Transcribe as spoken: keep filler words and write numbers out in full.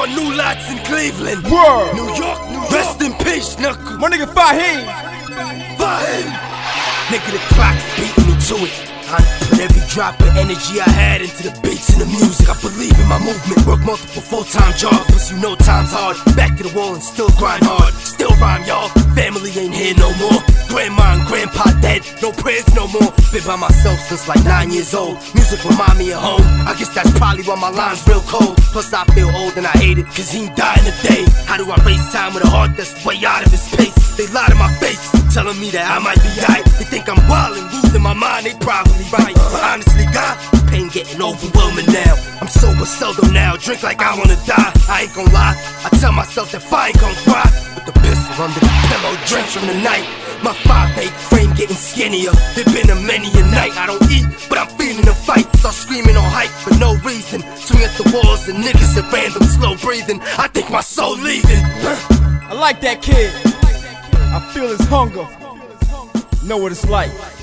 my new lots in Cleveland. Word. New York, New York. Rest in peace, knuckle. My nigga Fahim. Fahim. Nigga, the clock beating me to it. I put every drop of energy I had into the beats and the music. I believe in my movement. Work multiple full-time jobs, plus you know time's hard. Back to the wall and still grind hard. Still rhyme, y'all. Family ain't here no more. Grandma and grandpa dead. No prayers no more. Been by myself since like nine years old. Music remind me of home. I guess that's probably why my line's real cold. Plus I feel old and I hate it, cause he ain't dying today. How do I race time with a heart that's way out of his space? They lie to my face, telling me that I might be right. They think I'm wild and losing my mind, they probably right. But honestly, God, pain getting overwhelming now. I'm sober seldom now, drink like I wanna die. I ain't gon' lie, I tell myself that I ain't gon' cry. With the pistol under the pillow, drenched from the night. My five eight frame getting skinnier. It been a many a night. I don't eat, but I'm feeling the fight. Start screaming on hype for no reason. Swing at the walls and niggas at random, slow breathing. I think my soul leaving. I like that kid. I feel his hunger. Know what it's like.